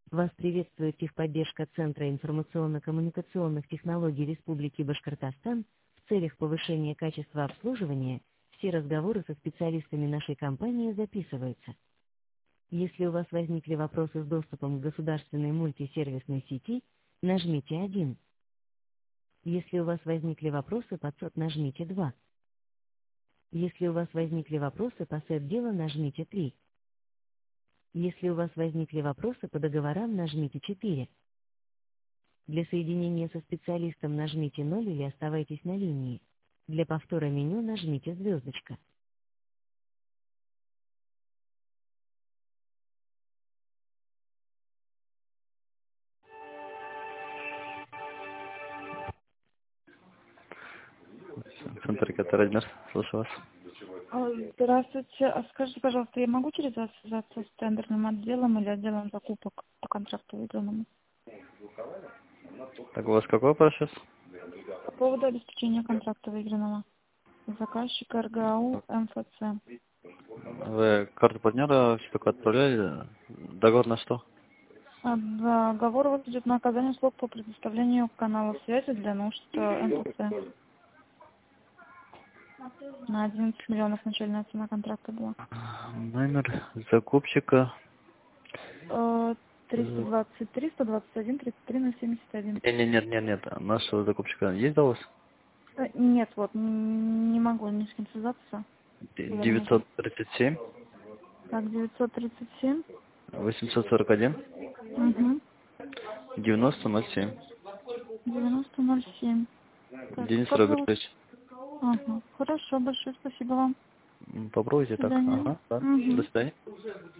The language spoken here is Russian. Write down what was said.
Вас приветствует техподдержка Центра информационно-коммуникационных технологий Республики Башкортостан. В целях повышения качества обслуживания все разговоры со специалистами нашей компании записываются. Если у вас возникли вопросы с доступом к государственной мультисервисной сети, нажмите 1. Если у вас возникли вопросы по ЦОД, нажмите 2. Если у вас возникли вопросы по СЭП-делу, нажмите 3. Если у вас возникли вопросы по договорам, нажмите 4. Для соединения со специалистом нажмите 0 или оставайтесь на линии. Для повтора меню нажмите звездочка. Центр Катараднер, слушаю вас. Здравствуйте. А скажите, пожалуйста, я могу через вас связаться с тендерным отделом или отделом закупок по контракту выигранному? Так, у вас какой вопрос сейчас? По поводу обеспечения контракта выигранного. Заказчик РГАУ МФЦ. Вы карту партнера все только отправляли? Договор на что? Договор вот идет на оказание услуг по предоставлению канала связи для нужд МФЦ. На 11 миллионов начальная цена контракта была. Номер закупщика. 323, 121, 33, 071. Нет. Нашего закупщика есть у вас? Нет, вот, не могу ни с кем связаться. Вернее. 937 Так, 937. 841 Угу. 9007. 9007. Так, Денис как зовут? Робертович. Ага. Хорошо, большое спасибо вам. Попробуйте До так. свидания. Ага, да. До Угу. свидания.